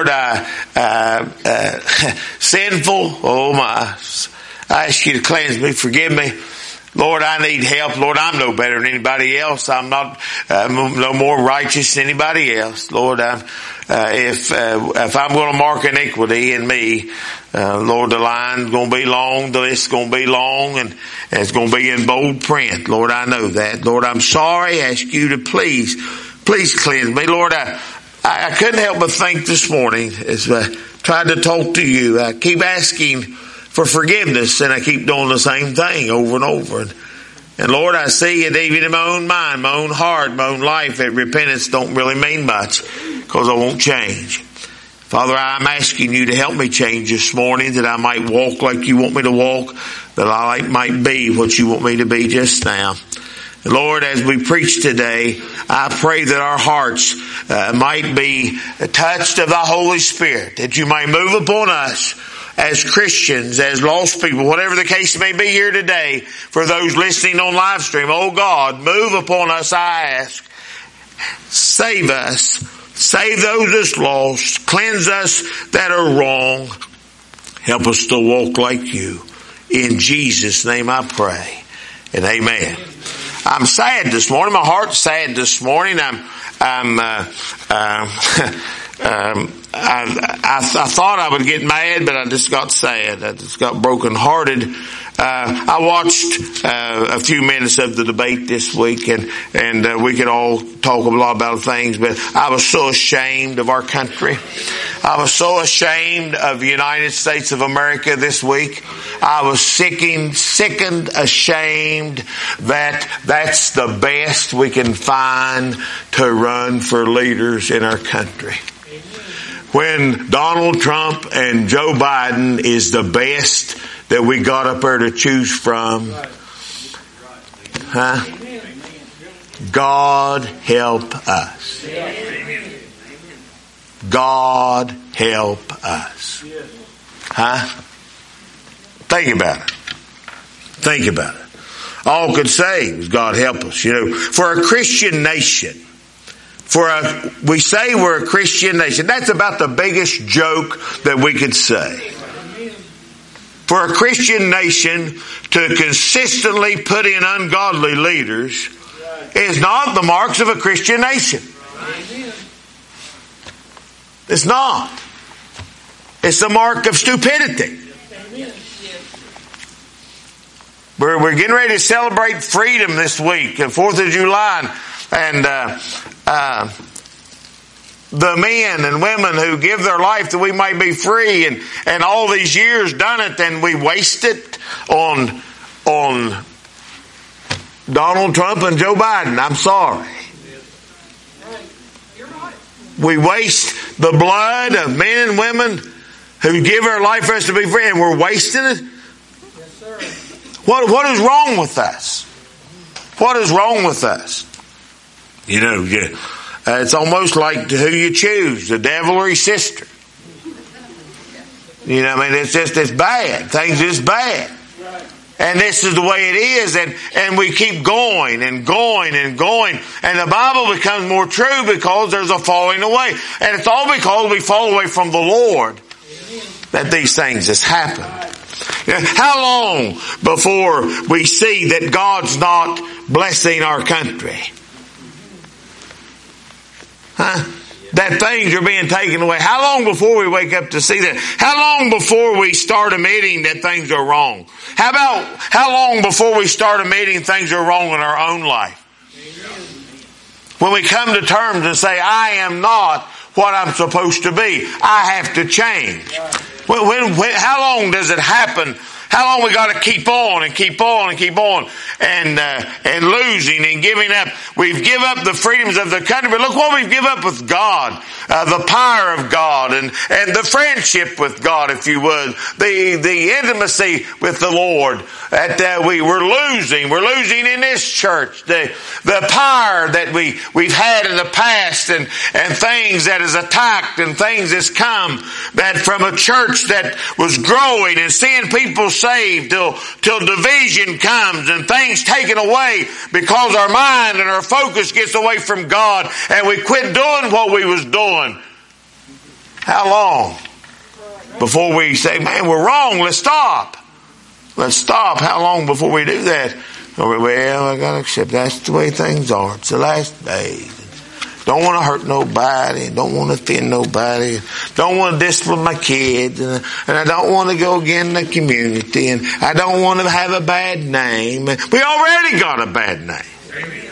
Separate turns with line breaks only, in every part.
Lord, sinful, oh my, I ask you to cleanse me, forgive me. Lord, I need help. Lord, I'm no better than anybody else. I'm not no more righteous than anybody else. Lord, if I'm going to mark iniquity in me, Lord, the line's going to be long, the list's going to be long, and it's going to be in bold print. Lord, I know that. Lord, I'm sorry. I ask you to please cleanse me. Lord, I couldn't help but think this morning as I tried to talk to you. I keep asking for forgiveness, and I keep doing the same thing over and over. And Lord, I see it even in my own mind, my own heart, my own life, that repentance don't really mean much because I won't change. Father, I'm asking you to help me change this morning, that I might walk like you want me to walk, that I might be what you want me to be just now. And Lord, as we preach today, I pray that our hearts might be touched of the Holy Spirit, that you might move upon us as Christians, as lost people, whatever the case may be here today, for those listening on live stream. Oh God, move upon us, I ask. Save us. Save those that's lost. Cleanse us that are wrong. Help us to walk like you. In Jesus' name I pray. And amen. I'm sad this morning. My heart's sad this morning. I thought I would get mad, but I just got sad. I just got brokenhearted. I watched a few minutes of the debate this week, and we could all talk a lot about things, but I was so ashamed of our country. I was so ashamed of the United States of America this week. I was sickened, ashamed that that's the best we can find to run for leaders in our country. When Donald Trump and Joe Biden is the best that we got up there to choose from. Huh? God help us. God help us. Huh? Think about it. Think about it. All could say is God help us. You know, for a Christian nation, we say we're a Christian nation. That's about the biggest joke that we could say. For a Christian nation to consistently put in ungodly leaders is not the marks of a Christian nation. It's not. It's the mark of stupidity. We're getting ready to celebrate freedom this week, and 4th of July, and the men and women who give their life that we might be free, and all these years done it, and we waste it on Donald Trump and Joe Biden. I'm sorry. We waste the blood of men and women who give their life for us to be free, and we're wasting it.
Yes, sir.
What is wrong with us? What is wrong with us? You know, it's almost like who you choose, the devil or his sister. You know, I mean, it's bad. Things is bad. And this is the way it is, and we keep going and going and going, and the Bible becomes more true because there's a falling away. And it's all because we fall away from the Lord that these things has happened. You know, how long before we see that God's not blessing our country? Huh? That things are being taken away. How long before we wake up to see that? How long before we start admitting that things are wrong? How long before we start admitting things are wrong in our own life? When we come to terms and say, I am not what I'm supposed to be. I have to change. How long does it happen? How long we got to keep on and keep on and keep on and losing and giving up? We've given up the freedoms of the country, but look what we've given up with God, the power of God and the friendship with God, if you would, the intimacy with the Lord that we're losing. We're losing in this church the power that we've had in the past and things that is attacked and things that's come that from a church that was growing and seeing people saved till division comes and things taken away because our mind and our focus gets away from God and we quit doing what we was doing. How long before we say, man, we're wrong, let's stop. Let's stop. How long before we do that? Well, I got to accept that's the way things are. It's the last days. Don't want to hurt nobody. Don't want to offend nobody. Don't want to discipline my kids. And I don't want to go against the community. And I don't want to have a bad name. We already got a bad name. Amen.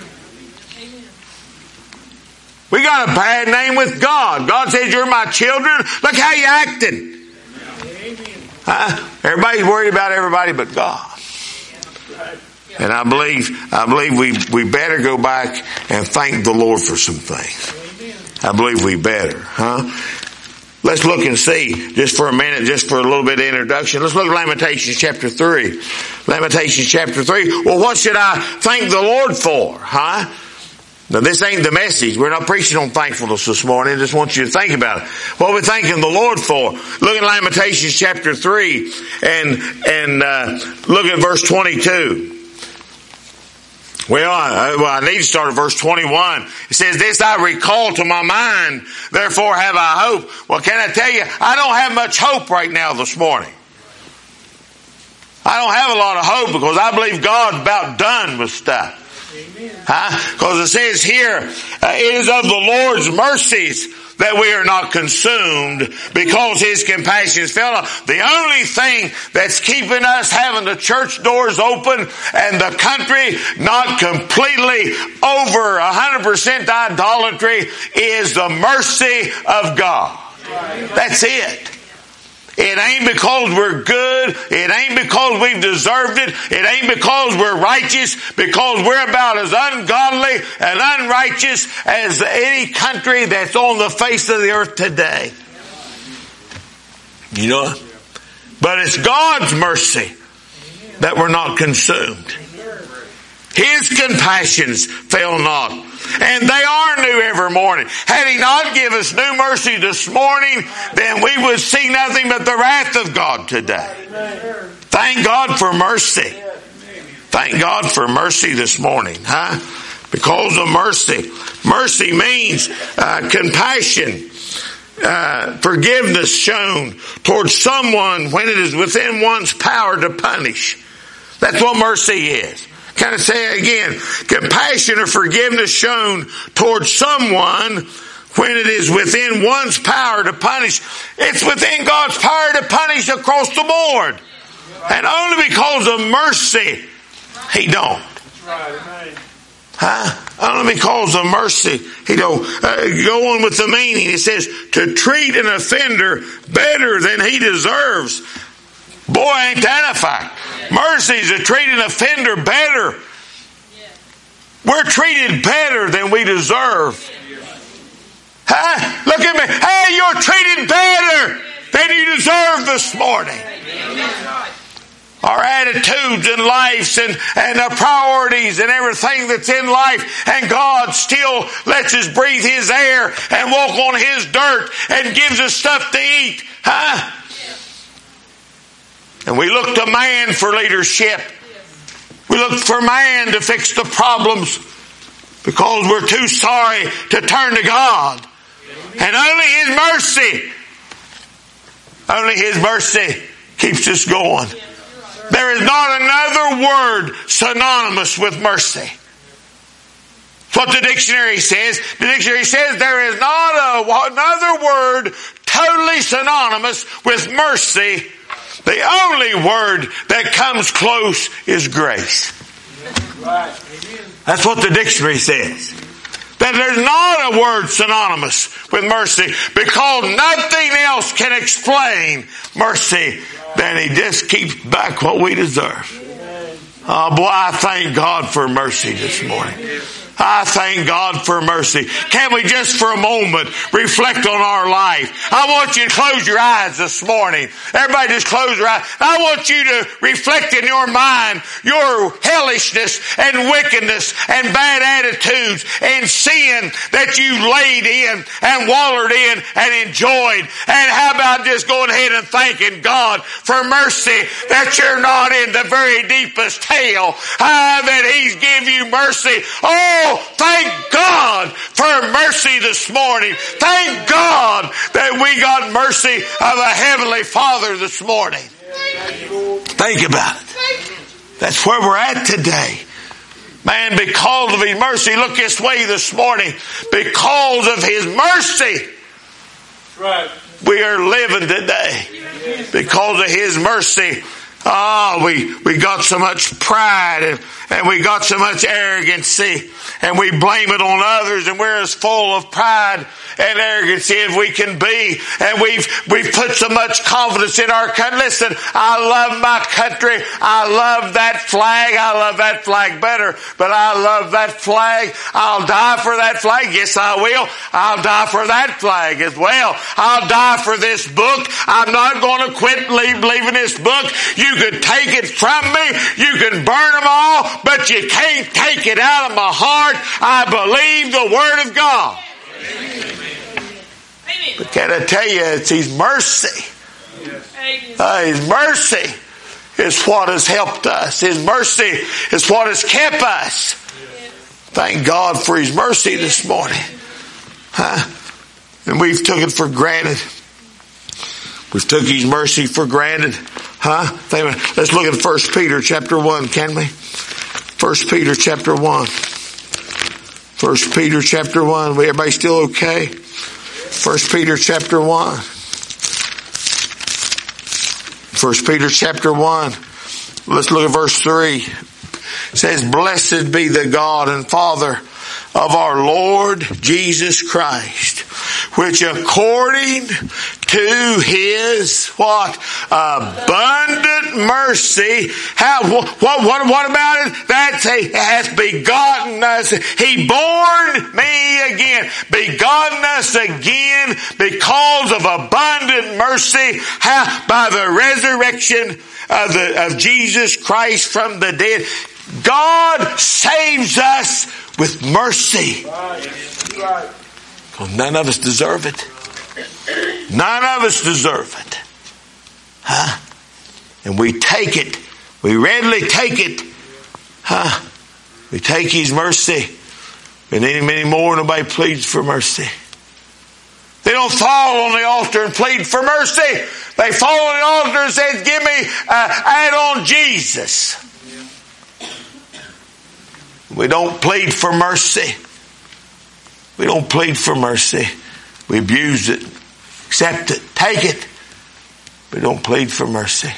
We got a bad name with God. God says, you're my children. Look how you acting. Everybody's worried about everybody but God. And I believe we better go back and thank the Lord for some things. I believe we better, Let's look and see, just for a minute, just for a little bit of introduction. Let's look at Lamentations chapter 3. Lamentations chapter 3. Well, what should I thank the Lord for, Now, this ain't the message. We're not preaching on thankfulness this morning. I just want you to think about it. What we're thanking the Lord for. Look at Lamentations chapter 3 and look at verse 22. Well, I need to start at verse 21. It says, this I recall to my mind, therefore have I hope. Well, can I tell you, I don't have much hope right now this morning. I don't have a lot of hope because I believe God's about done with stuff. Because it says here, it is of the Lord's mercies that we are not consumed because His compassions fail not. The only thing that's keeping us having the church doors open and the country not completely over 100% idolatry is the mercy of God. That's it. It ain't because we're good. It ain't because we've deserved it. It ain't because we're righteous. Because we're about as ungodly and unrighteous as any country that's on the face of the earth today. You know? But it's God's mercy that we're not consumed. His compassions fail not. And they are new every morning. Had He not given us new mercy this morning, then we would see nothing but the wrath of God today. Thank God for mercy. Thank God for mercy this morning, because of mercy. Mercy means compassion, forgiveness shown towards someone when it is within one's power to punish. That's what mercy is. Can I say it again? Compassion or forgiveness shown towards someone when it is within one's power to punish. It's within God's power to punish across the board. And only because of mercy, He don't. Only because of mercy, He don't. Go on with the meaning. It says, to treat an offender better than he deserves. Boy, ain't that a fact. Mercy is to treat an offender better. We're treated better than we deserve. Look at me. Hey, you're treated better than you deserve this morning. Our attitudes and lives and our priorities and everything that's in life, and God still lets us breathe His air and walk on His dirt and gives us stuff to eat. And we look to man for leadership. We look for man to fix the problems because we're too sorry to turn to God. And only His mercy keeps us going. There is not another word synonymous with mercy. That's what the dictionary says. The dictionary says there is not another word totally synonymous with mercy. The only word that comes close is grace. That's what the dictionary says. That there's not a word synonymous with mercy because nothing else can explain mercy than He just keeps back what we deserve. Oh boy, I thank God for mercy this morning. I thank God for mercy. Can we just for a moment reflect on our life? I want you to close your eyes this morning. Everybody just close your eyes. I want you to reflect in your mind your hellishness and wickedness and bad attitudes and sin that you laid in and wallowed in and enjoyed. And how about just going ahead and thanking God for mercy that you're not in the very deepest hell, that He's give you mercy. Oh, Oh, thank God for mercy this morning. Thank God that we got mercy of a Heavenly Father this morning. Think about it. That's where we're at today. Man, because of His mercy, look this way this morning. Because of His mercy, we are living today. Because of His mercy. We got so much pride and we got so much arrogancy and we blame it on others, and we're as full of pride and arrogancy as we can be, and we've put so much confidence in our country. Listen, I love my country. I love that flag. I love that flag better, but I love that flag. I'll die for that flag. Yes, I will. I'll die for that flag as well. I'll die for this book. I'm not going to quit believing this book. You can take it from me. You can burn them all, but you can't take it out of my heart. I believe the Word of God. Amen. But can I tell you, it's His mercy. His mercy is what has helped us. His mercy is what has kept us. Thank God for His mercy this morning. And we've took it for granted. We've took His mercy for granted. Let's look at 1 Peter chapter 1, can we? 1 Peter chapter 1. 1 Peter chapter 1. Everybody still okay? 1 Peter chapter 1. 1 Peter chapter 1. Let's look at verse 3. It says, "Blessed be the God and Father of our Lord Jesus Christ, which according to His abundant mercy, what about it? That He has begotten us. He born me again, begotten us again because of abundant mercy, by the resurrection of Jesus Christ from the dead." God saves us with mercy. Because none of us deserve it. None of us deserve it. And we take it. We readily take it. We take His mercy. And any more, nobody pleads for mercy. They don't fall on the altar and plead for mercy. They fall on the altar and say, "Give me, add on Jesus." We don't plead for mercy. We don't plead for mercy. We abuse it, accept it, take it. We don't plead for mercy.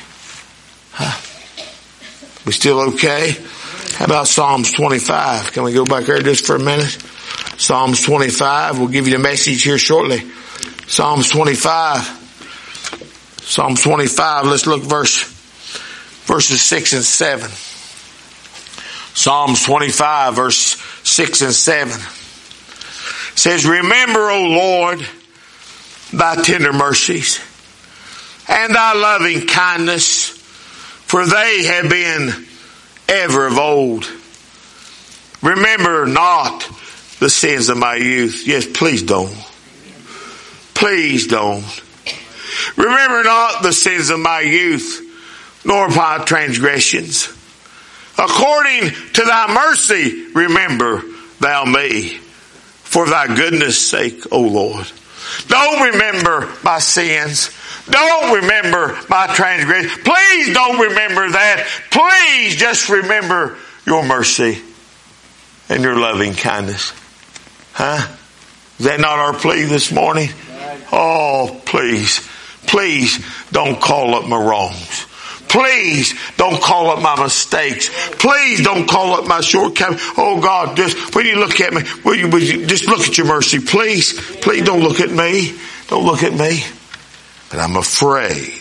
We still okay? How about Psalms 25? Can we go back there just for a minute? Psalms 25. We'll give you the message here shortly. Psalms 25. Psalms 25. Let's look verses 6 and 7. Psalms 25, verse 6 and 7. It says, "Remember, O Lord, thy tender mercies and thy loving kindness, for they have been ever of old. Remember not the sins of my youth." Yes, please don't. Please don't. "Remember not the sins of my youth, nor my transgressions. According to thy mercy, remember thou me, for thy goodness' sake, O Lord." Don't remember my sins. Don't remember my transgressions. Please don't remember that. Please just remember your mercy and your loving kindness. Is that not our plea this morning? Oh, please, please don't call up my wrongs. Please don't call up my mistakes. Please don't call up my shortcomings. Oh God, just when you look at me, will you just look at your mercy, please? Please don't look at me. Don't look at me. But I'm afraid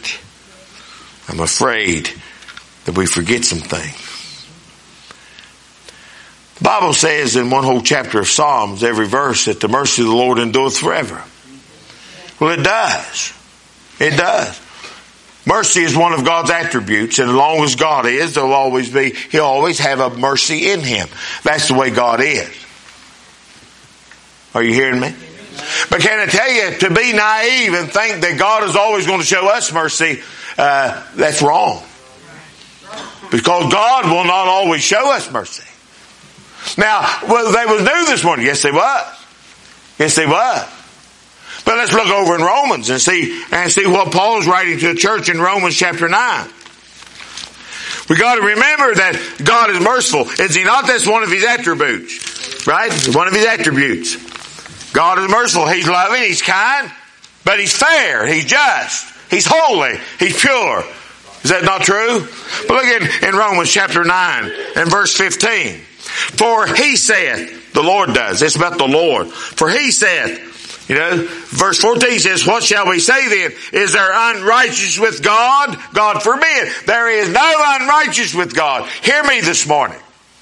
that we forget some things. The Bible says in one whole chapter of Psalms, every verse, that the mercy of the Lord endureth forever. Well, it does. It does. Mercy is one of God's attributes, and as long as God is, He'll always have a mercy in Him. That's the way God is. Are you hearing me? But can I tell you, to be naive and think that God is always going to show us mercy, that's wrong. Because God will not always show us mercy. Now, well, they was new this morning. Yes, they was. Yes, they was. But let's look over in Romans and see what Paul's writing to the church in Romans chapter 9. We got to remember that God is merciful. Is He not? That's one of His attributes. Right? One of His attributes. God is merciful. He's loving. He's kind. But He's fair. He's just. He's holy. He's pure. Is that not true? But look in Romans chapter 9 and verse 15. For He saith, the Lord does. It's about the Lord. For He saith, verse 14 says, what shall we say then? Is there unrighteous with God? God forbid. There is no unrighteous with God. Hear me this morning.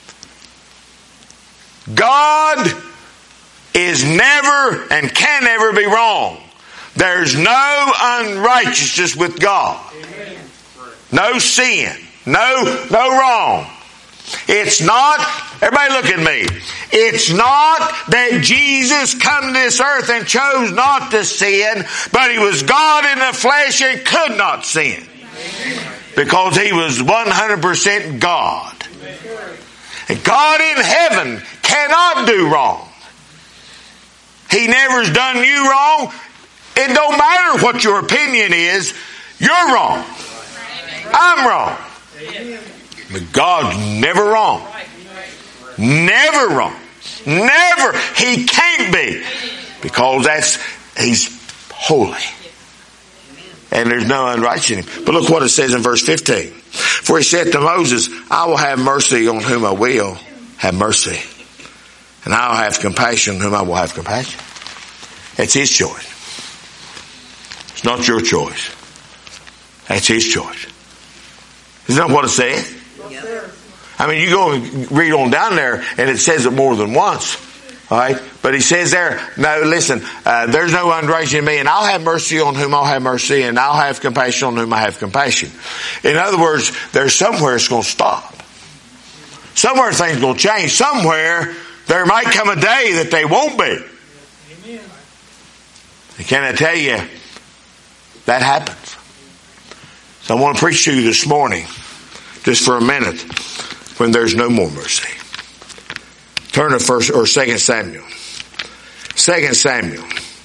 God is never and can never be wrong. There's no unrighteousness with God. No sin. No wrong. It's not, everybody look at me. It's not that Jesus come to this earth and chose not to sin, but He was God in the flesh and could not sin. Because He was 100% God. And God in heaven cannot do wrong. He never's done you wrong. It don't matter what your opinion is. You're wrong. I'm wrong. But God's never wrong. Never wrong. Never. He can't be. Because He's holy. And there's no unrighteousness in Him. But look what it says in verse 15. For He said to Moses, I will have mercy on whom I will have mercy. And I'll have compassion on whom I will have compassion. It's His choice. It's not your choice. That's His choice. Isn't that what it says? I mean, you go and read on down there and it says it more than once. Alright? But He says there, no, listen, there's no unrighteousness in me, and I'll have mercy on whom I'll have mercy, and I'll have compassion on whom I have compassion. In other words, there's somewhere it's going to stop. Somewhere things will change. Somewhere there might come a day that they won't be. Amen. Can I tell you, that happens. So I want to preach to you this morning, just for a minute, when there's no more mercy. Turn to 2 Samuel. 2 Samuel.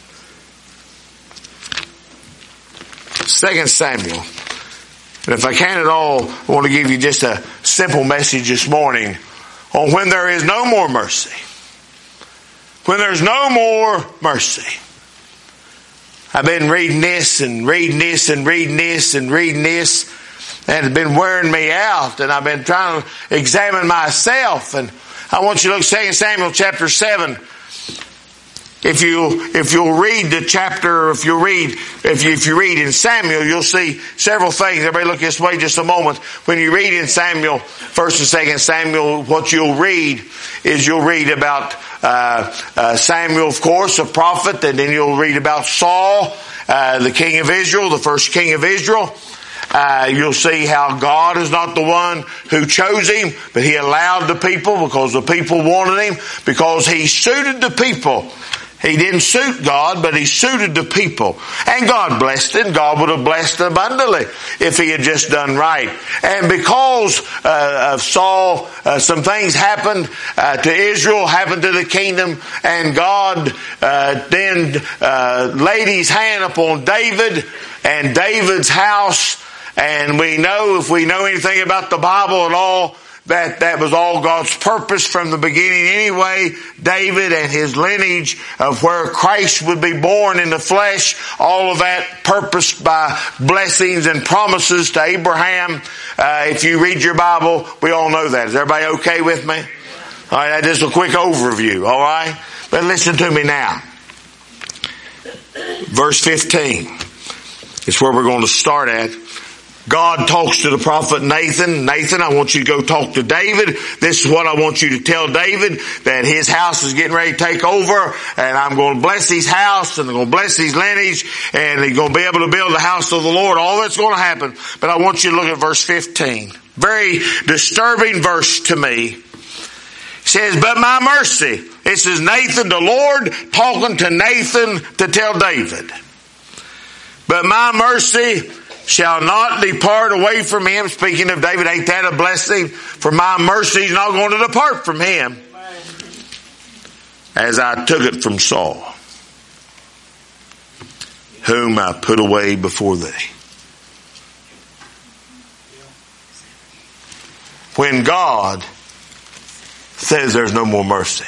2 Samuel. And if I can at all, I want to give you just a simple message this morning on when there is no more mercy. When there's no more mercy. I've been reading this and reading this and reading this and reading this, and it's been wearing me out, and I've been trying to examine myself. And I want you to look 2 Samuel chapter 7. If you'll read the chapter, if you read in Samuel, you'll see several things. Everybody look this way just a moment. When you read in Samuel, 1 and 2 Samuel, what you'll read is you'll read about Samuel, of course, a prophet, and then you'll read about Saul, the king of Israel, the first king of Israel. You'll see how God is not the one who chose him, but He allowed the people because the people wanted him, because He suited the people. He didn't suit God, but He suited the people. And God blessed it. God would have blessed abundantly if He had just done right. And because of Saul, some things happened to Israel, happened to the kingdom, and God then laid His hand upon David and David's house. And we know, if we know anything about the Bible at all, that was all God's purpose from the beginning anyway. David and his lineage of where Christ would be born in the flesh, all of that purposed by blessings and promises to Abraham. If you read your Bible, we all know that. Is everybody okay with me? All right, that's just a quick overview, all right? But listen to me now. Verse 15 is where we're going to start at. God talks to the prophet Nathan. Nathan, I want you to go talk to David. This is what I want you to tell David, that his house is getting ready to take over, and I'm going to bless his house, and I'm going to bless his lineage, and he's going to be able to build the house of the Lord. All that's going to happen. But I want you to look at verse 15. Very disturbing verse to me. It says, but my mercy. This is Nathan, the Lord, talking to Nathan to tell David. But my mercy shall not depart away from him. Speaking of David, ain't that a blessing? For my mercy is not going to depart from him. as I took it from Saul, whom I put away before thee. When God says there's no more mercy.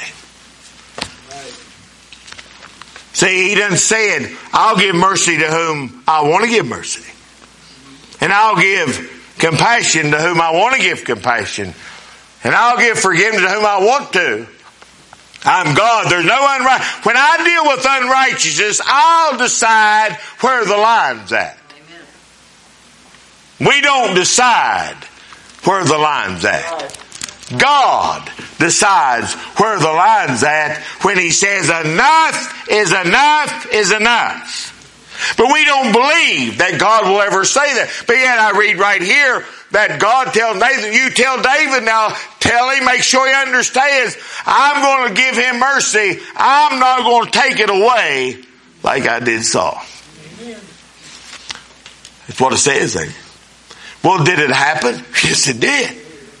See, he done said, I'll give mercy to whom I want to give mercy. And I'll give compassion to whom I want to give compassion. And I'll give forgiveness to whom I want to. I'm God. There's no unrighteousness. When I deal with unrighteousness, I'll decide where the line's at. Amen. We don't decide where the line's at. God decides where the line's at when He says enough is enough is enough. But we don't believe that God will ever say that. But yet I read right here that God tells Nathan, you tell David now, tell him, make sure he understands, I'm going to give him mercy. I'm not going to take it away like I did Saul. Amen. That's what it says there. Well, did it happen? Yes, it did.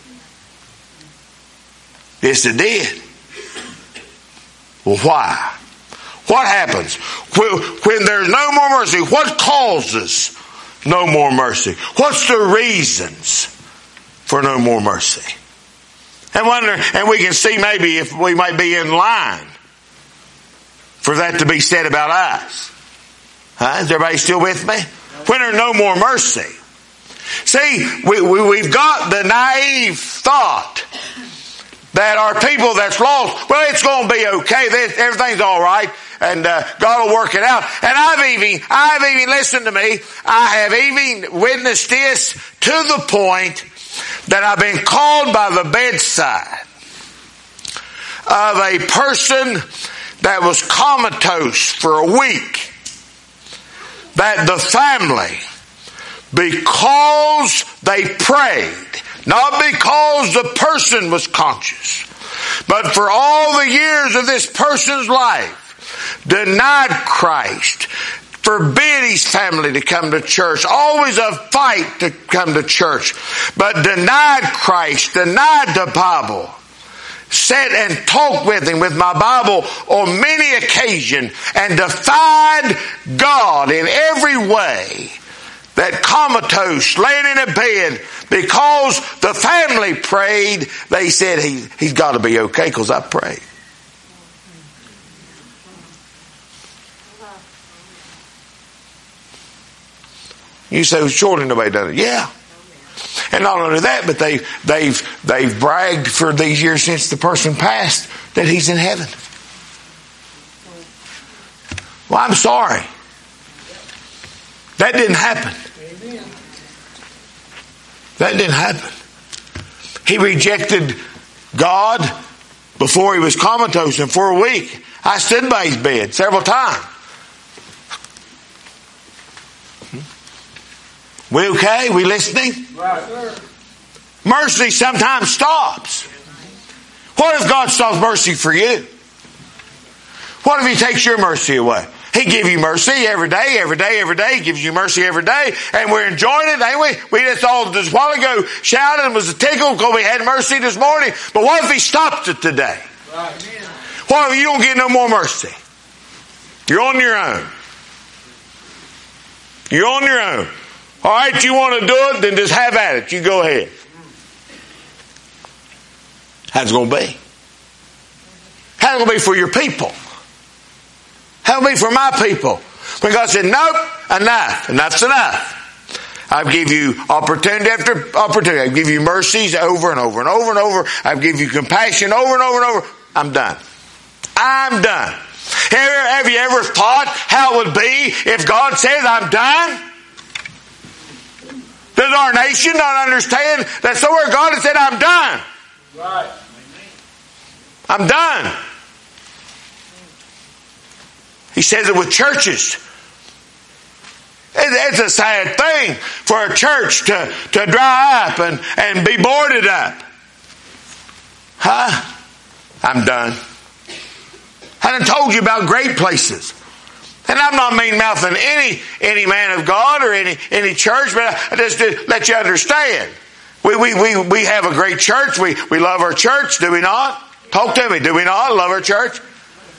Yes, it did. Well, why? What happens? When there's no more mercy, what causes no more mercy? What's the reasons for no more mercy? And we can see maybe if we might be in line for that to be said about us. Huh? Is everybody still with me? When there's no more mercy. See, we've got the naive thought that our people that's lost, well, it's going to be okay. Everything's all right, and God will work it out. And I've even listened to me. I have even witnessed this to the point that I've been called by the bedside of a person that was comatose for a week. That the family, because they prayed, not because the person was conscious, but for all the years of this person's life, denied Christ, forbid his family to come to church, always a fight to come to church, but denied Christ, denied the Bible, sat and talked with him with my Bible on many occasions and defied God in every way. That comatose, laying in a bed, because the family prayed, they said he's got to be okay because I prayed. You say, well, surely nobody done it. Yeah. And not only that, but they've bragged for these years since the person passed that he's in heaven. Well, I'm sorry. That didn't happen. That didn't happen. He rejected God before he was comatose, and for a week I stood by his bed several times. We okay? We listening? Right, sir. Mercy sometimes stops. What if God stops mercy for you? What if he takes your mercy away? He gives you mercy every day, every day, every day. He gives you mercy every day. And we're enjoying it, ain't we? We just all just a while ago shouted and was a tickle because we had mercy this morning. But what if he stopped it today? Right. What if you don't get no more mercy? You're on your own. You're on your own. All right, you want to do it, then just have at it. You go ahead. How's it going to be? How's it going to be for your people? How's it going to be for my people? When God said, nope, enough. Enough's enough. I give you opportunity after opportunity. I give you mercies over and over and over and over. I give you compassion over and over and over. I'm done. I'm done. Have you ever thought how it would be if God says, I'm done? Does our nation not understand that somewhere God has said, I'm done? Right. I'm done. He says it with churches. It's a sad thing for a church to dry up and be boarded up. Huh? I'm done. I done told you about great places. And I'm not mean-mouthing any man of God or any church, but I just to let you understand. We have a great church. We love our church, do we not? Talk to me. Do we not love our church?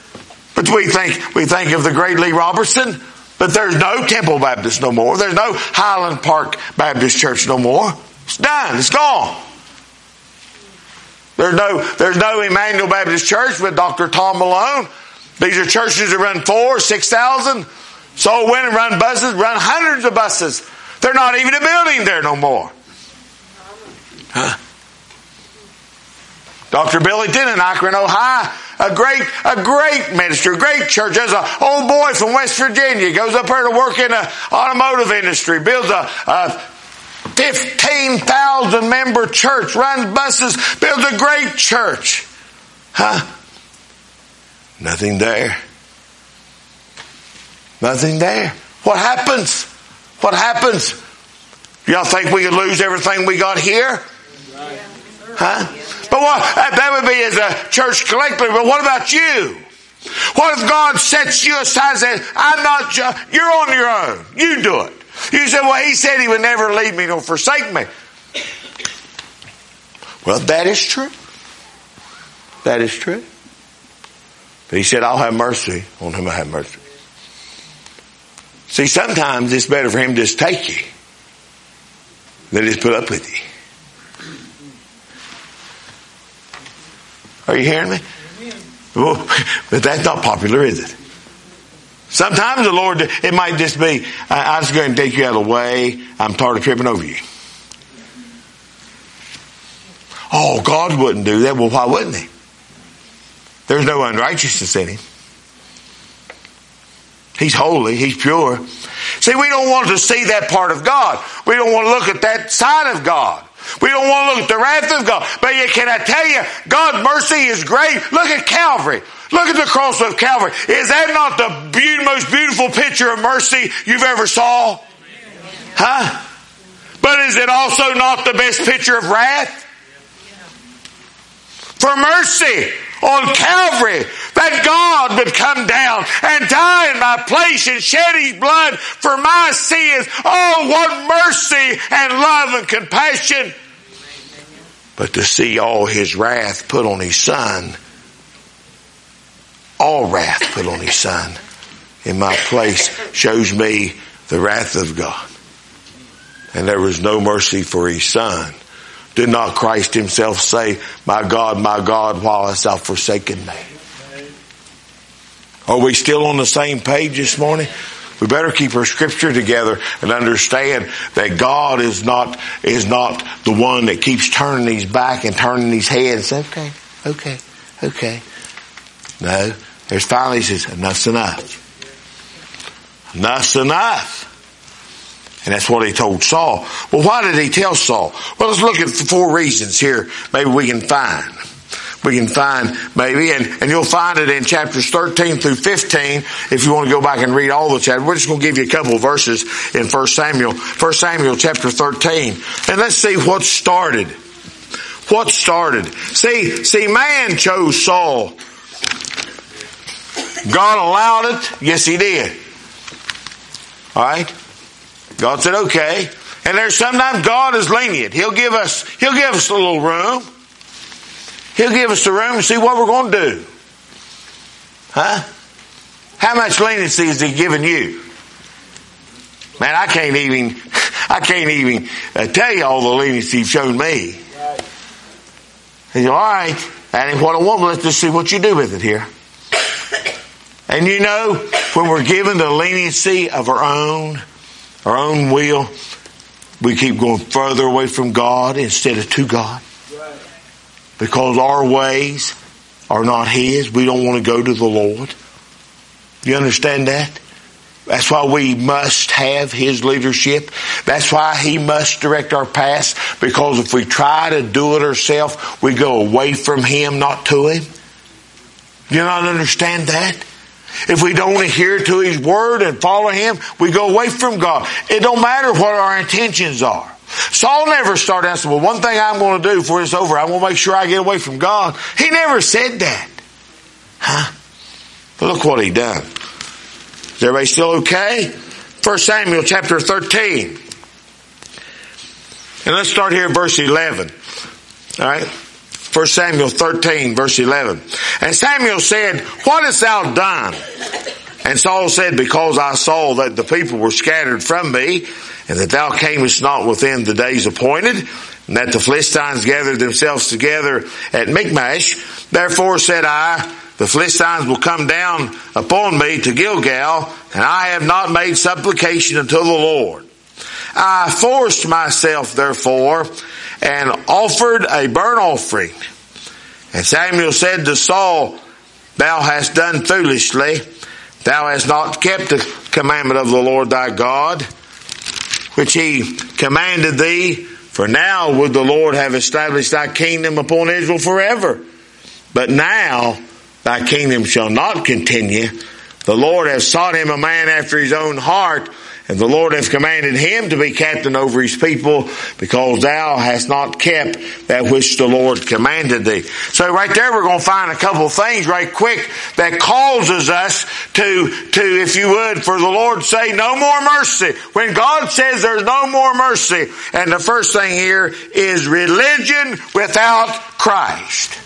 But we think of the great Lee Robertson, but there's no Temple Baptist no more. There's no Highland Park Baptist Church no more. It's done. It's gone. There's no Emmanuel Baptist Church with Dr. Tom Malone. These are churches that run 4,000, 6,000. Soul winning, run buses, run hundreds of buses. They're not even a building there no more. Huh? Dr. Billy Tinn in Akron, Ohio, a great minister, a great church. There's an old boy from West Virginia, goes up there to work in the automotive industry, builds a 15,000 member church, runs buses, builds a great church. Huh? Nothing there. Nothing there. What happens? What happens? Y'all think we could lose everything we got here? Huh? But what, that would be as a church collectively, but what about you? What if God sets you aside and says, I'm not, you're on your own. You do it. You say, well, He said He would never leave me nor forsake me. Well, that is true. That is true. But He said, I'll have mercy on whom I have mercy. See, sometimes it's better for Him to just take you than just put up with you. Are you hearing me? Well, but that's not popular, is it? Sometimes the Lord, it might just be, I'm just going to take you out of the way. I'm tired of tripping over you. Oh, God wouldn't do that. Well, why wouldn't He? There's no unrighteousness in Him. He's holy. He's pure. See, we don't want to see that part of God. We don't want to look at that side of God. We don't want to look at the wrath of God. But can I tell you, God's mercy is great. Look at Calvary. Look at the cross of Calvary. Is that not the most beautiful picture of mercy you've ever saw? Huh? But is it also not the best picture of wrath? For mercy on Calvary, that God would come down and die in my place and shed His blood for my sins. Oh, what mercy and love and compassion. But to see all His wrath put on His Son, all wrath put on His Son in my place, shows me the wrath of God. And there was no mercy for His Son. Did not Christ Himself say, my God, why hast thou forsaken me? Are we still on the same page this morning? We better keep our scripture together and understand that God is not the one that keeps turning His back and turning His head and says, okay. No, there's finally He says, enough's enough. Enough's enough. And that's what He told Saul. Well, why did He tell Saul? Well, let's look at the 4 reasons here. Maybe we can find. And you'll find it in chapters 13 through 15 if you want to go back and read all the chapters. We're just going to give you a couple of verses in 1 Samuel. 1 Samuel chapter 13. And let's see what started. What started. See, man chose Saul. God allowed it. Yes, He did. Alright? God said, okay. And there's sometimes God is lenient. He'll give us a little room. He'll give us the room to see what we're going to do. Huh? How much leniency is He giving you? Man, I can't even tell you all the leniency He's shown me. He said, all right, that ain't what I want, but let's just see what you do with it here. And you know, when we're given the leniency of our own will, we keep going further away from God instead of to God. Because our ways are not His. We don't want to go to the Lord. You understand that? That's why we must have His leadership. That's why He must direct our paths. Because if we try to do it ourselves, we go away from Him, not to Him. You not understand that? If we don't adhere to His Word and follow Him, we go away from God. It don't matter what our intentions are. Saul never started asking, well, one thing I'm going to do before it's over, I'm going to make sure I get away from God. He never said that. Huh? But look what he done. Is everybody still okay? 1 Samuel chapter 13. And let's start here at verse 11. Alright? 1 Samuel 13, verse 11. And Samuel said, what hast thou done? And Saul said, because I saw that the people were scattered from me, and that thou camest not within the days appointed, and that the Philistines gathered themselves together at Michmash. Therefore said I, the Philistines will come down upon me to Gilgal, and I have not made supplication unto the Lord. I forced myself therefore, and offered a burnt offering. And Samuel said to Saul, thou hast done foolishly. Thou hast not kept the commandment of the Lord thy God, which he commanded thee. For now would the Lord have established thy kingdom upon Israel forever. But now thy kingdom shall not continue. The Lord hath sought him a man after his own heart, and the Lord hath commanded him to be captain over his people, because thou hast not kept that which the Lord commanded thee. So right there we're going to find a couple of things right quick that causes us to, if you would, for the Lord say, no more mercy. When God says there's no more mercy, and the first thing here is religion without Christ.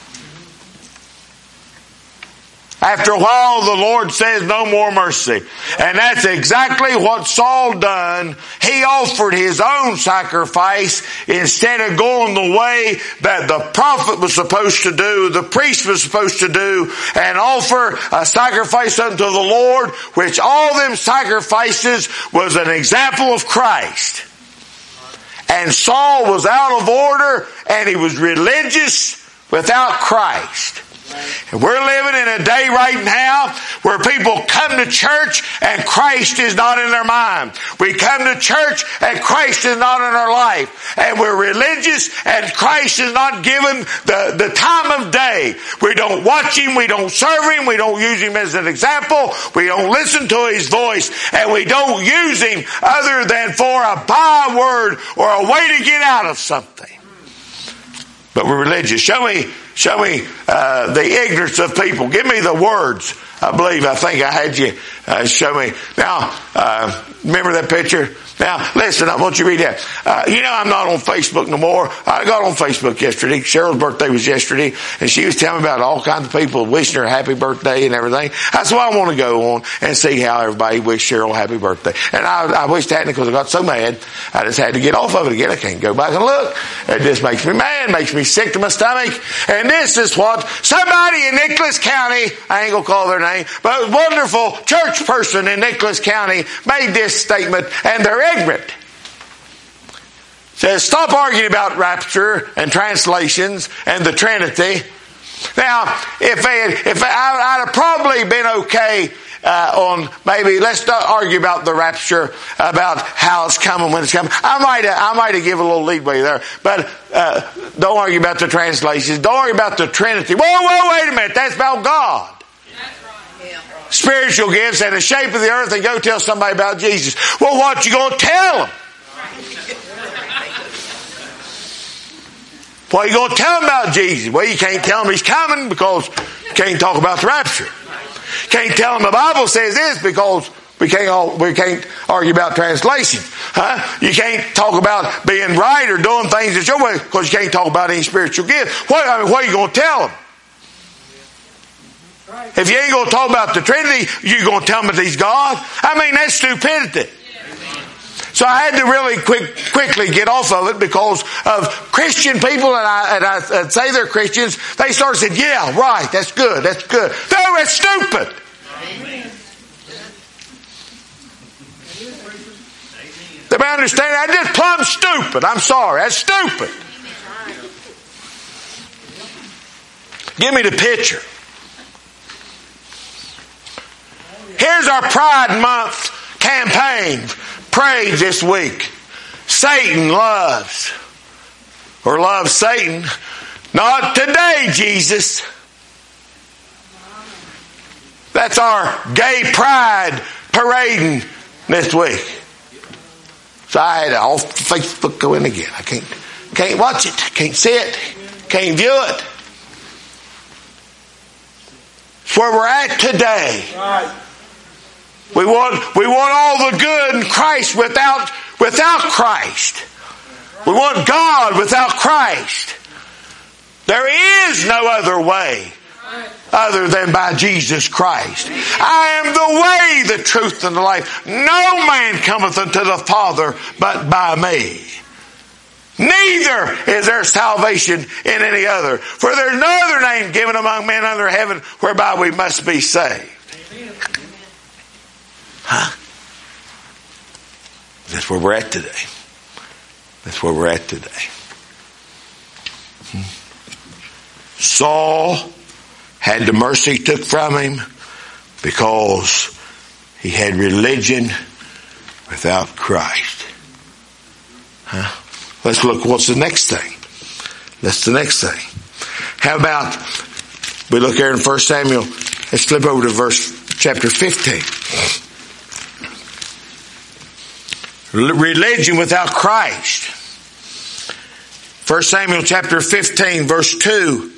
After a while, the Lord says no more mercy. And that's exactly what Saul done. He offered his own sacrifice instead of going the way that the prophet was supposed to do, the priest was supposed to do, and offer a sacrifice unto the Lord, which all them sacrifices was an example of Christ. And Saul was out of order, and he was religious without Christ. And we're living in a day right now where people come to church and Christ is not in their mind. We come to church and Christ is not in our life. And we're religious and Christ is not given the time of day. We don't watch Him, we don't serve Him, we don't use Him as an example, we don't listen to His voice, and we don't use Him other than for a byword or a way to get out of something. But we're religious. Show me the ignorance of people. Give me the words. I think I had you show me. Now, remember that picture? Now, listen, I want you to read that. I'm not on Facebook no more. I got on Facebook yesterday. Cheryl's birthday was yesterday, and she was telling me about all kinds of people wishing her a happy birthday and everything. That's why I want to go on and see how everybody wished Cheryl a happy birthday. And I wished that because I got so mad, I just had to get off of it again. I can't go back and look. It just makes me mad, makes me sick to my stomach. And this is what somebody in Nicholas County, I ain't going to call their name, but a wonderful church person in Nicholas County made this statement, and they're ignorant. Says, stop arguing about rapture and translations and the Trinity. Now, I'd have probably been okay on maybe let's not argue about the rapture, about how it's coming, when it's coming. I might have given a little leeway there, but don't argue about the translations. Don't argue about the Trinity. Whoa, wait a minute. That's about God. Spiritual gifts and the shape of the earth, and go tell somebody about Jesus. Well, what you going to tell them? What you going to tell them about Jesus? Well, you can't tell them He's coming because you can't talk about the rapture. Can't tell them the Bible says this because we can't argue about translations. You can't talk about being right or doing things that your way because you can't talk about any spiritual gift. What are you going to tell them? If you ain't going to talk about the Trinity, you're going to tell them that He's God? I mean, that's stupidity. So I had to really quickly get off of it because of Christian people, and I say they're Christians, they start saying, yeah, right, that's good. No, that's stupid. They understand that? That's plumb stupid. I'm sorry, that's stupid. Give me the picture. Here's our Pride Month campaign parade this week. Satan loves Satan. Not today, Jesus. That's our gay pride parading this week. So I had to off Facebook go in again. I can't watch it. Can't see it. Can't view it. It's where we're at today. Right. We want all the good in Christ without Christ. We want God without Christ. There is no other way other than by Jesus Christ. I am the way, the truth, and the life. No man cometh unto the Father but by me. Neither is there salvation in any other. For there is no other name given among men under heaven whereby we must be saved. Huh? That's where we're at today. That's where we're at today. Saul had the mercy took from him because he had religion without Christ. Huh? Let's look, what's the next thing? That's the next thing. How about, we look here in 1 Samuel, let's flip over to chapter 15. Religion without Christ. 1 Samuel chapter 15 verse 2.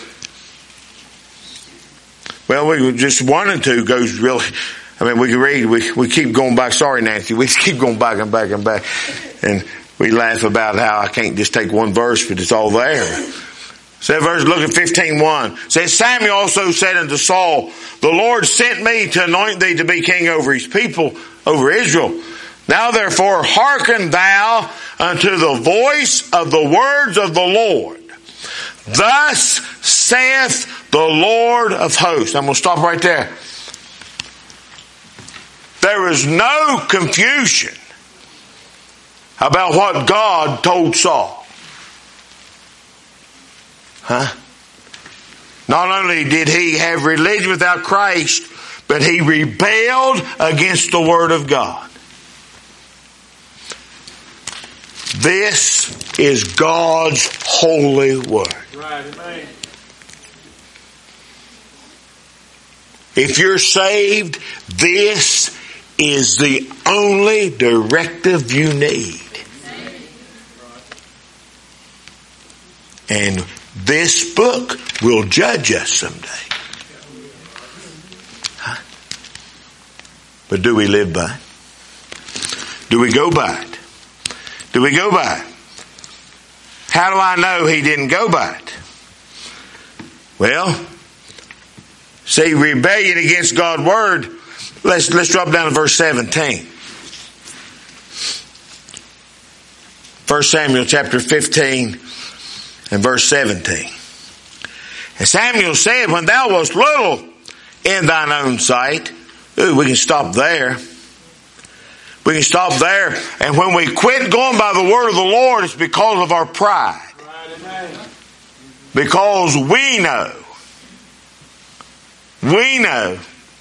Well, we just 1 and 2 goes really, I mean, we can read, we keep going back. Sorry, Nancy. We keep going back and back and back. And we laugh about how I can't just take one verse, but it's all there. So verse, look at 15:1. Says, Samuel also said unto Saul, the Lord sent me to anoint thee to be king over his people, over Israel. Now therefore hearken thou unto the voice of the words of the Lord. Thus saith the Lord of hosts. I'm going to stop right there. There is no confusion about what God told Saul. Huh? Not only did he have religion without Christ, but he rebelled against the Word of God. This is God's holy Word. Right, amen. If you're saved, this is the only directive you need. And this book will judge us someday. Huh? But do we live by it? Do we go by it? Do we go by it? How do I know he didn't go by it? Well, see, rebellion against God's word. Let's drop down to verse 17. 1 Samuel chapter 15 and verse 17. And Samuel said, when thou wast little in thine own sight. Ooh, we can stop there. We can stop there. And when we quit going by the word of the Lord, it's because of our pride. Because we know. We know.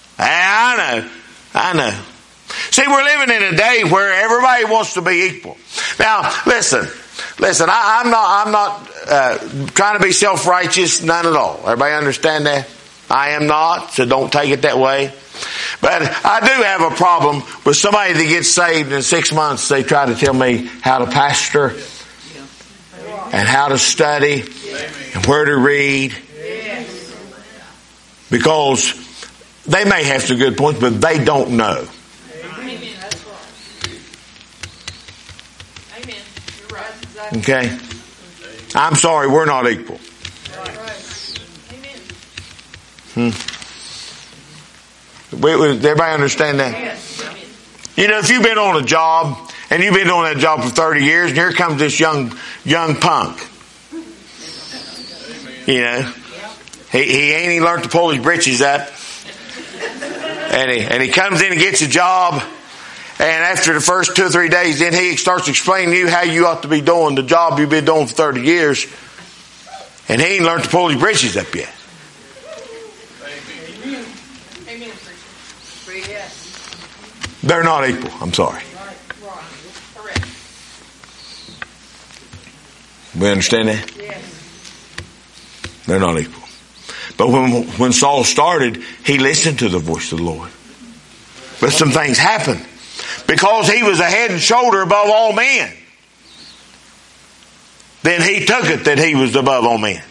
I know. See, we're living in a day where everybody wants to be equal. Now, listen. I'm not trying to be self-righteous, none at all. Everybody understand that? I am not, so don't take it that way. But I do have a problem with somebody that gets saved in 6 months. They try to tell me how to pastor and how to study and where to read. Because they may have some good points, but they don't know. Okay? I'm sorry, we're not equal. Everybody understand that? You know, if you've been on a job and you've been on that job for 30 years and here comes this young punk. You know, he ain't even learned to pull his britches up. And he comes in and gets a job. And after the first 2 or 3 days, then he starts explaining to you how you ought to be doing the job you've been doing for 30 years. And he ain't learned to pull his britches up yet. They're not equal. I'm sorry. We understand that? They're not equal. But when Saul started, he listened to the voice of the Lord. But some things happened. Because he was a head and shoulder above all men. Then he took it that he was above all men.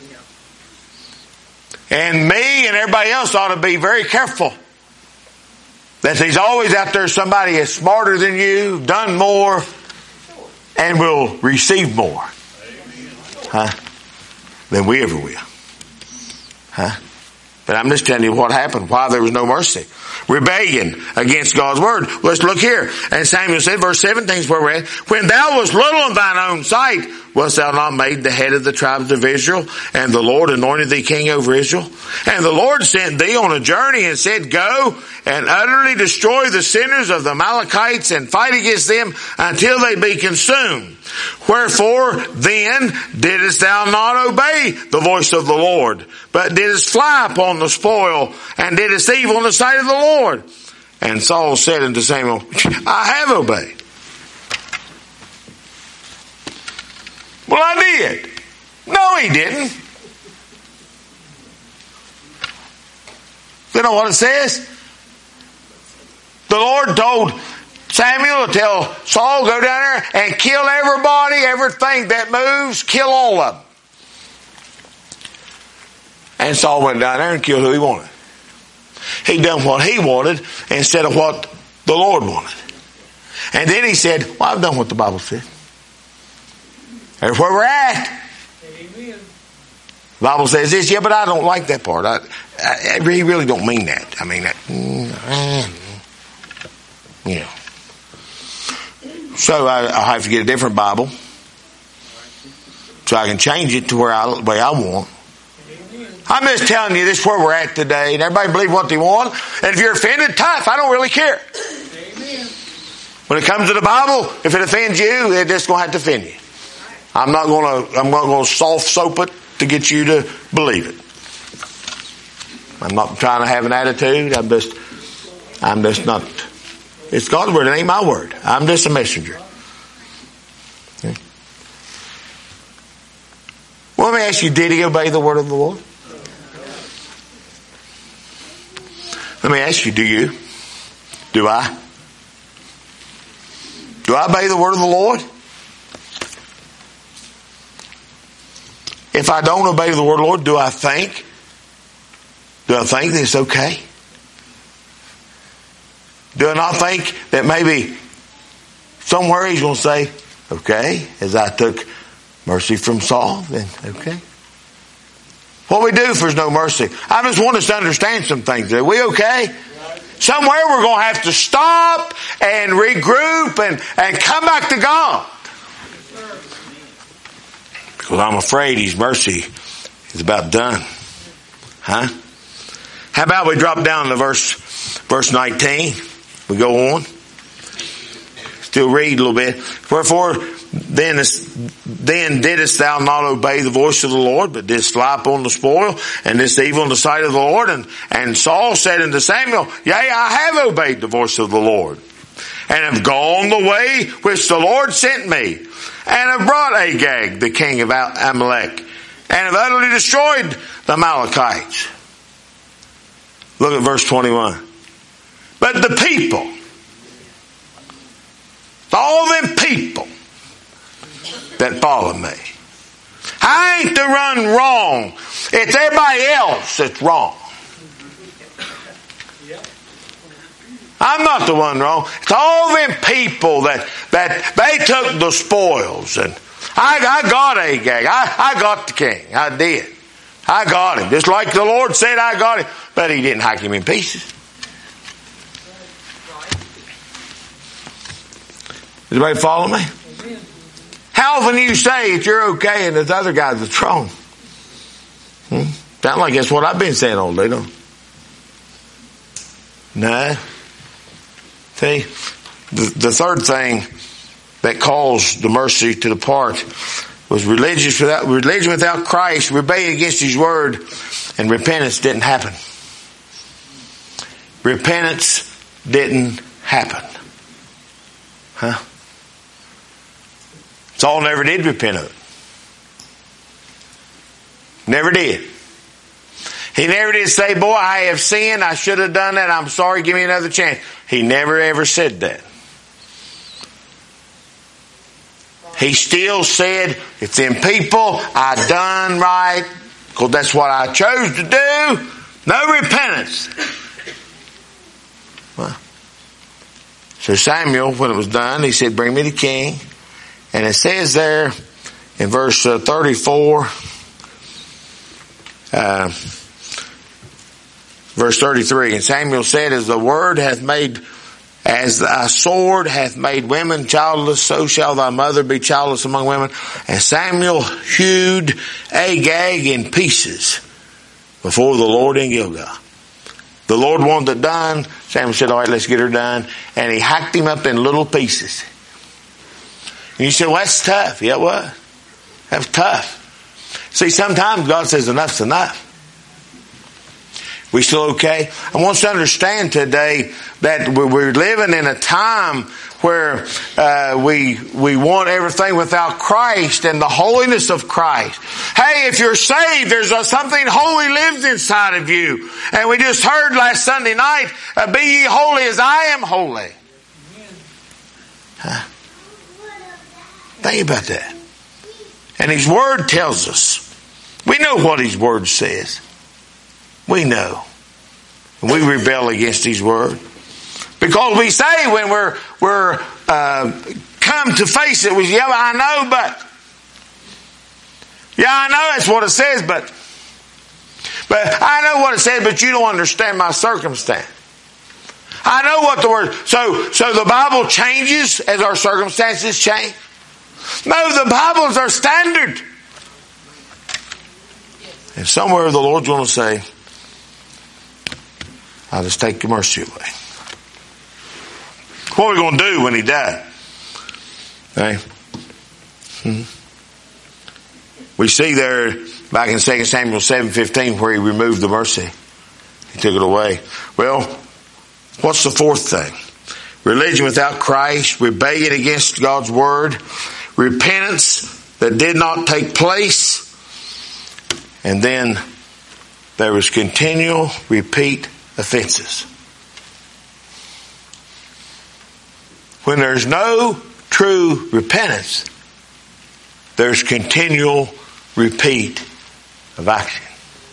And me and everybody else ought to be very careful. That there's always out there somebody that's smarter than you, done more, and will receive more. Huh? than we ever will. Huh? But I'm just telling you what happened, why there was no mercy. Rebellion against God's word. Let's look here. And Samuel said, verse 17 is where we're at. When thou wast little in thine own sight, wast thou not made the head of the tribes of Israel? And the Lord anointed thee king over Israel? And the Lord sent thee on a journey and said, go and utterly destroy the sinners of the Amalekites and fight against them until they be consumed. Wherefore then didst thou not obey the voice of the Lord, but didst fly upon the spoil and didst evil in the sight of the Lord? And Saul said unto Samuel, I have obeyed. Well, I did. No, he didn't. You know what it says? The Lord told Samuel to tell Saul, go down there and kill everybody, everything that moves, kill all of them. And Saul went down there and killed who he wanted. He done what he wanted instead of what the Lord wanted. And then he said, well, I've done what the Bible said. That's where we're at. Amen. The Bible says this, yeah, but I don't like that part. I really don't mean that. I mean that. Yeah. So I have to get a different Bible so I can change it to the way I want. I'm just telling you, this is where we're at today, and everybody believe what they want. And if you're offended, tough. I don't really care. Amen. When it comes to the Bible, if it offends you, it's just going to have to offend you. I'm not going to soft soap it to get you to believe it. I'm not trying to have an attitude. I'm just not. It's God's word. It ain't my word. I'm just a messenger. Okay. Well, let me ask you, did he obey the word of the Lord? Let me ask you, do you? Do I? Do I obey the word of the Lord? If I don't obey the word of the Lord, do I think that it's okay? Do I not think that maybe somewhere he's going to say, okay, as I took mercy from Saul, then okay. What we do if there's no mercy? I just want us to understand some things. Are we okay? Somewhere we're going to have to stop and regroup and come back to God. Because I'm afraid His mercy is about done. Huh? How about we drop down to verse 19? We go on. Still read a little bit. Wherefore then didst thou not obey the voice of the Lord, but didst fly upon the spoil, and didst evil in the sight of the Lord? And Saul said unto Samuel, yea, I have obeyed the voice of the Lord, and have gone the way which the Lord sent me, and have brought Agag, the king of Amalek, and have utterly destroyed the Amalekites. Look at verse 21. But the people, all them people that follow me, I ain't the one wrong. It's everybody else that's wrong. I'm not the one wrong. It's all them people that they took the spoils, and I got Agag. I got the king. I did. I got him. Just like the Lord said I got him. But He didn't hack him in pieces. Does everybody follow me? How often do you say that you're okay and this other guy's that's wrong? Sound like that's what I've been saying all day, don't it? No. See, the third thing that caused the mercy to depart was religion without Christ, rebellion against His word, and repentance didn't happen. Repentance didn't happen. Huh? Saul never did repent of it. Never did. He never did say, boy, I have sinned. I should have done that. I'm sorry. Give me another chance. He never ever said that. He still said, it's in people. I done right. Because that's what I chose to do. No repentance. Well, so Samuel, when it was done, he said, bring me the king. And it says there in verse 34, Verse 33, and Samuel said, as a sword hath made women childless, so shall thy mother be childless among women. And Samuel hewed Agag in pieces before the Lord in Gilgal. The Lord wanted it done. Samuel said, all right, let's get her done. And he hacked him up in little pieces. And you said, well, that's tough. Yeah, it was. That was tough. See, sometimes God says enough's enough. We still okay? I want you to understand today that we're living in a time where we want everything without Christ and the holiness of Christ. Hey, if you're saved, there's something holy lives inside of you. And we just heard last Sunday night, be ye holy as I am holy. Huh? Think about that. And His Word tells us. We know what His Word says. We know. And we rebel against His Word. Because we say when we're come to face it, we say, yeah, I know, but. Yeah, I know that's what it says, but I know what it says, but you don't understand my circumstance. I know what the Word. So the Bible changes as our circumstances change. No, the Bible is our standard. And somewhere the Lord's going to say, I'll just take your mercy away. What are we going to do when He died? Okay. We see there back in 2 Samuel 7:15 where He removed the mercy. He took it away. Well, what's the fourth thing? Religion without Christ, rebellion against God's Word, repentance that did not take place, and then there was continual repeat offenses. When there's no true repentance, there's continual repeat of action.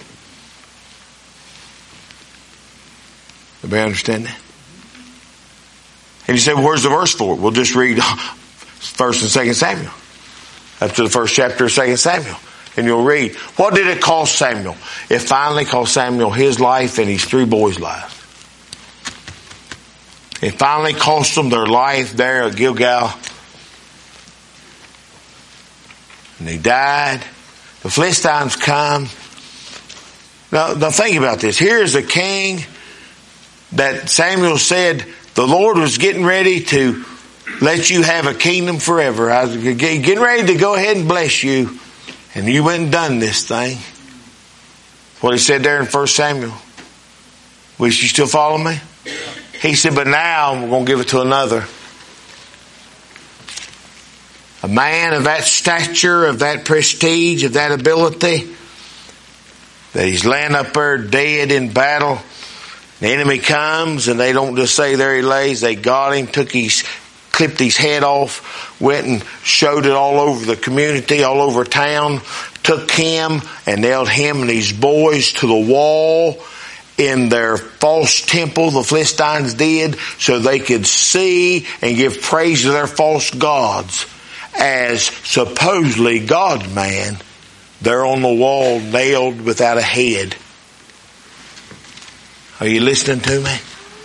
Everybody understand that? And you say, well, where's the verse for it? We'll just read 1st and 2nd Samuel. Up to the first chapter of 2 Samuel. And you'll read, what did it cost Samuel? It finally cost Samuel his life and his 3 boys' lives. It finally cost them their life there at Gilgal. And they died. The Philistines come. Now think about this. Here's a king that Samuel said the Lord was getting ready to let you have a kingdom forever. I was getting ready to go ahead and bless you. And you went and done this thing. What He said there in 1 Samuel. Will you still follow me? He said, but now we're going to give it to another. A man of that stature, of that prestige, of that ability, that he's laying up there dead in battle. The enemy comes and they don't just say there he lays. They got him, clipped his head off, went and showed it all over the community, all over town, took him and nailed him and his boys to the wall in their false temple, the Philistines did, so they could see and give praise to their false gods as supposedly God's man there on the wall nailed without a head. Are you listening to me?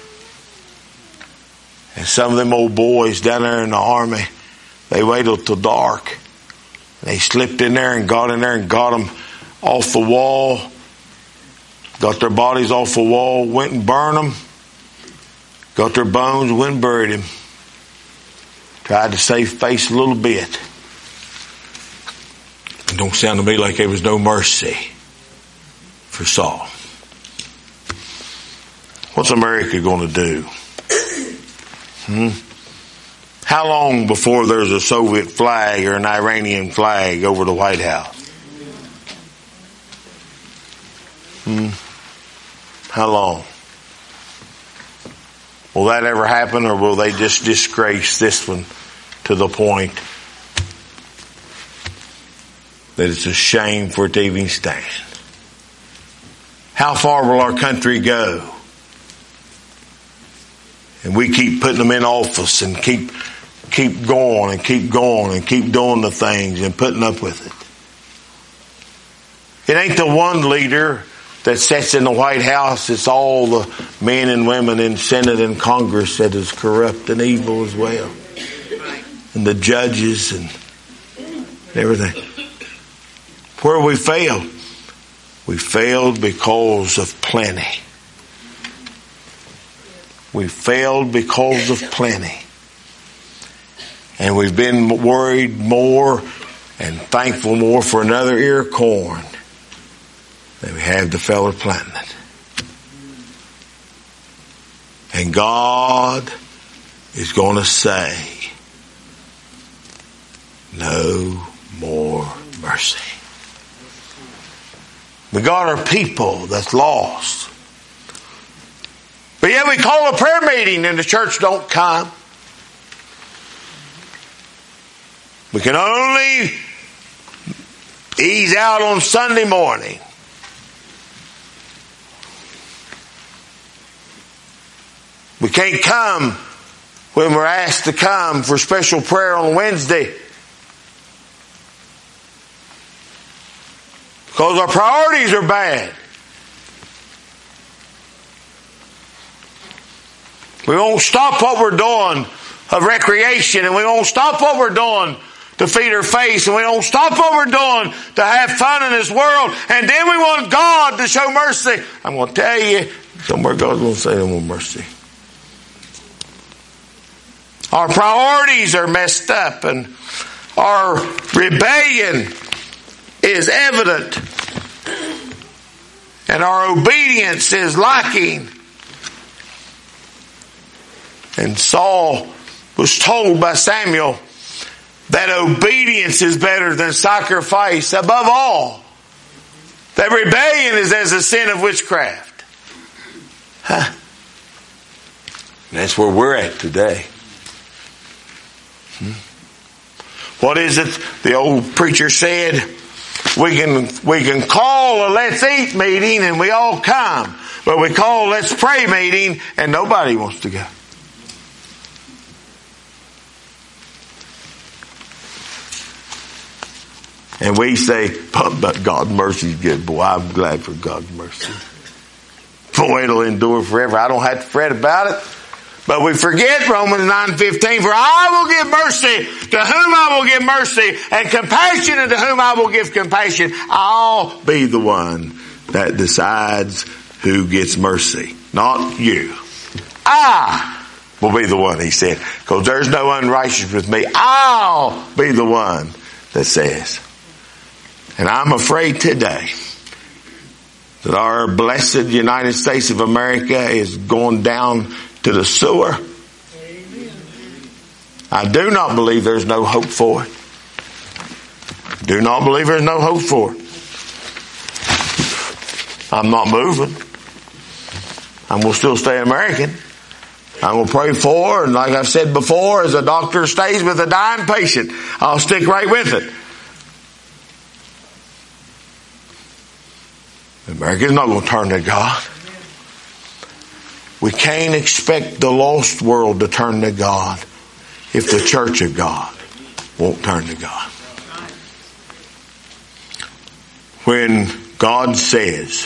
And some of them old boys down there in the army, they waited till dark. They slipped in there and got them off the wall. Got their bodies off the wall, went and burned them. Got their bones, went and buried him. Tried to save face a little bit. It don't sound to me like there was no mercy for Saul. What's America going to do? How long before there's a Soviet flag or an Iranian flag over the White House? How long? Will that ever happen, or will they just disgrace this one to the point that it's a shame for it to even stand? How far will our country go? And we keep putting them in office and keep going and keep going and keep doing the things and putting up with it. It ain't the one leader that sits in the White House. It's all the men and women in Senate and Congress that is corrupt and evil as well. And the judges and everything. Where we failed? We failed because of plenty. We failed because of plenty. And we've been worried more and thankful more for another ear of corn than we have the fellow planting it. And God is going to say, no more mercy. We got our people that's lost. But yet we call a prayer meeting and the church don't come. We can only ease out on Sunday morning. We can't come when we're asked to come for special prayer on Wednesday. Because our priorities are bad. We won't stop what we're doing of recreation, and we won't stop what we're doing to feed our face, and we don't stop what we're doing to have fun in this world, and then we want God to show mercy. I'm going to tell you, somewhere God's going to say no more mercy. Our priorities are messed up, and our rebellion is evident, and our obedience is lacking. And Saul was told by Samuel that obedience is better than sacrifice. Above all, that rebellion is as a sin of witchcraft. Huh? And that's where we're at today. What is it the old preacher said? We can call a let's eat meeting and we all come. But we call a let's pray meeting and nobody wants to go. And we say, but God's mercy is good. Boy, I'm glad for God's mercy. Boy, it'll endure forever. I don't have to fret about it. But we forget Romans 9:15, for I will give mercy to whom I will give mercy, and compassion unto whom I will give compassion. I'll be the one that decides who gets mercy, not you. I will be the one, he said, because there's no unrighteous with me. I'll be the one that says. And I'm afraid today that our blessed United States of America is going down to the sewer. I do not believe there's no hope for it. Do not believe there's no hope for it. I'm not moving. I'm going to still stay American. I'm going to pray for, and like I've said before, as a doctor stays with a dying patient, I'll stick right with it. America's not going to turn to God. We can't expect the lost world to turn to God if the church of God won't turn to God. When God says,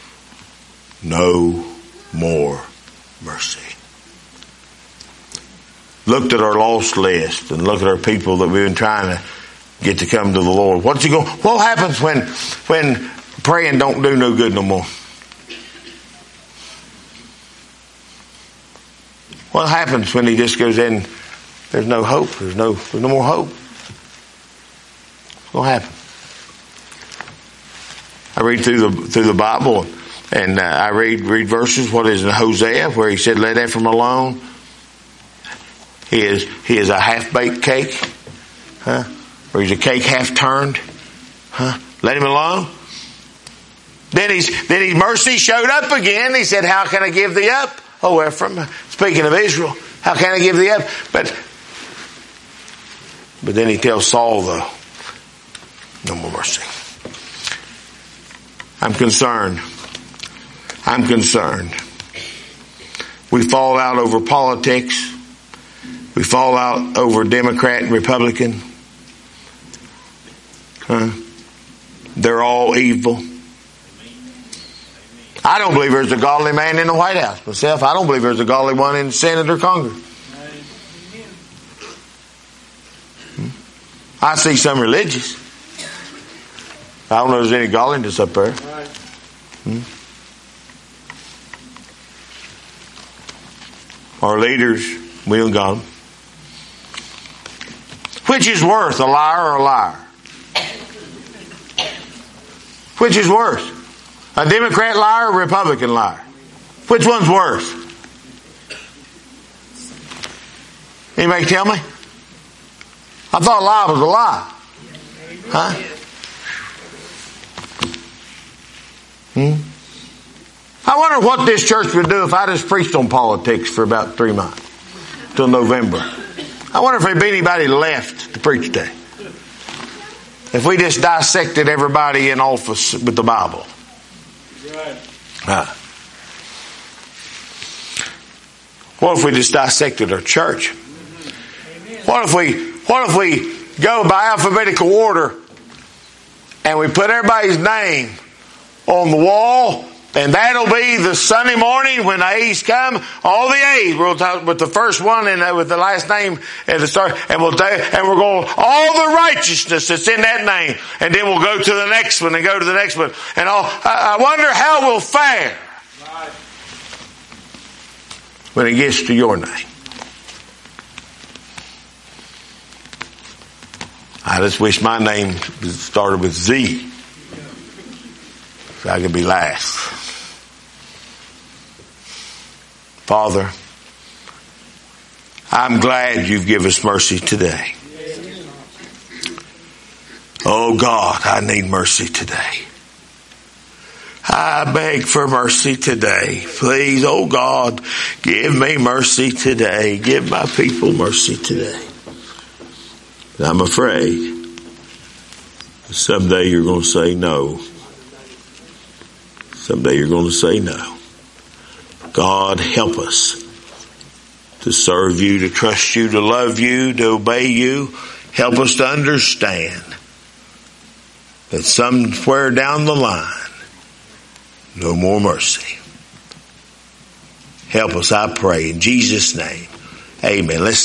no more mercy. Looked at our lost list and look at our people that we've been trying to get to come to the Lord. What happens when praying don't do no good no more? What happens when he just goes in, there's no hope, there's no more hope? What's going to happen? I read through the Bible, and I read verses, what is in Hosea, where he said, let Ephraim alone. He is a half-baked cake, huh? Or he's a cake half-turned, huh? Let him alone. Then his mercy showed up again. He said, how can I give thee up, O Ephraim? Speaking of Israel, how can I give thee up? But then he tells Saul, though, no more mercy. I'm concerned. We fall out over politics. We fall out over Democrat and Republican. Huh? They're all evil. I don't believe there's a godly man in the White House myself. I don't believe there's a godly one in the Senate or Congress. I see some religious. I don't know if there's any godliness up there. Our leaders, we don't got them. Which is worse, a liar or a liar? Which is worse? A Democrat liar or a Republican liar? Which one's worse? Anybody tell me? I thought a lie was a lie. Huh? I wonder what this church would do if I just preached on politics for about 3 months. Till November. I wonder if there'd be anybody left to preach today. If we just dissected everybody in office with the Bible. What if we just dissected our church? What if we go by alphabetical order and we put everybody's name on the wall, and that'll be the Sunday morning when the A's come. All the A's, we'll talk with the first one and with the last name at the start, and we're going all the righteousness that's in that name, and then we'll go to the next one and go to the next one, and all. I wonder how we'll fare when it gets to your name. I just wish my name started with Z, so I could be last. Father, I'm glad you've given us mercy today. Oh God, I need mercy today. I beg for mercy today. Please, oh God, give me mercy today. Give my people mercy today. I'm afraid someday you're going to say no. Someday you're going to say no. God, help us to serve you, to trust you, to love you, to obey you. Help us to understand that somewhere down the line, no more mercy. Help us, I pray, in Jesus' name. Amen. Let's